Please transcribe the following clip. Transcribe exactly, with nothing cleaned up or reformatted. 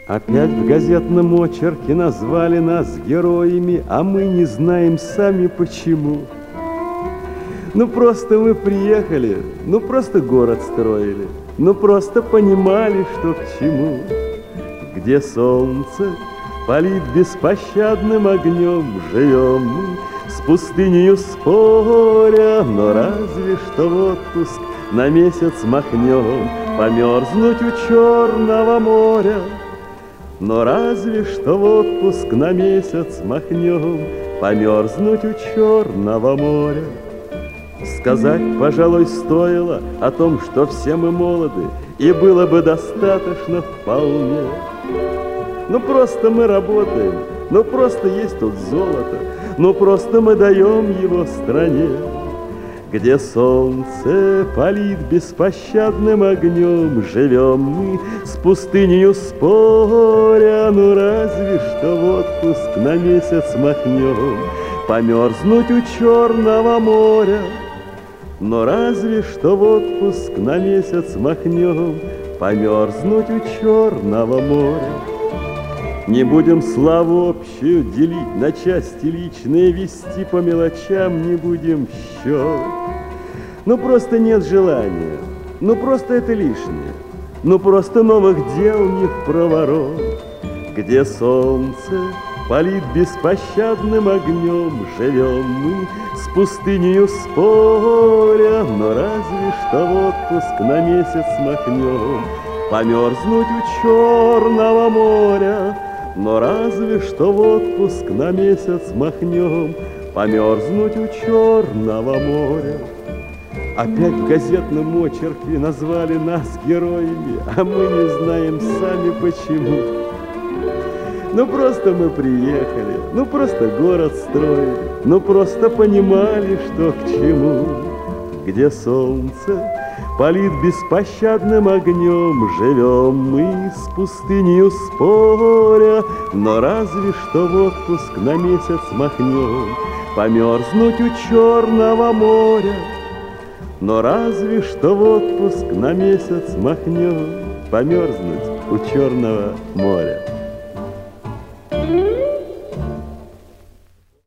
Опять в газетном очерке назвали нас героями, а мы не знаем сами почему. Ну просто мы приехали, ну просто город строили, ну просто понимали, что к чему. Где солнце палит беспощадным огнем, живем мы с пустынею споря, но разве что в отпуск на месяц махнем померзнуть у Черного моря. Но разве что в отпуск на месяц махнем померзнуть у Черного моря. Сказать, пожалуй, стоило о том, что все мы молоды, и было бы достаточно вполне. Ну просто мы работаем, ну просто есть тут золото, ну просто мы даем его стране. Где солнце палит беспощадным огнем, живем мы с пустынею споря. Ну разве что в отпуск на месяц махнем померзнуть у Черного моря. Но разве что в отпуск на месяц махнем померзнуть у Черного моря. Не будем славу общую делить на части личные, вести по мелочам не будем счет. Ну просто нет желания, ну просто это лишнее, ну просто новых дел не в проворот. Где солнце палит беспощадным огнем, живем мы с пустынею споря. Но разве что в отпуск на месяц махнем померзнуть у Черного моря. Но разве что в отпуск на месяц махнем померзнуть у Черного моря. Опять в газетном очерке назвали нас героями, а мы не знаем сами почему. Ну просто мы приехали, ну просто город строили, ну просто понимали, что к чему. Где солнце палит беспощадным огнем, живем мы с пустынею споря. Но разве что в отпуск на месяц махнем померзнуть у Черного моря. Но разве что в отпуск на месяц махнем померзнуть у Черного моря.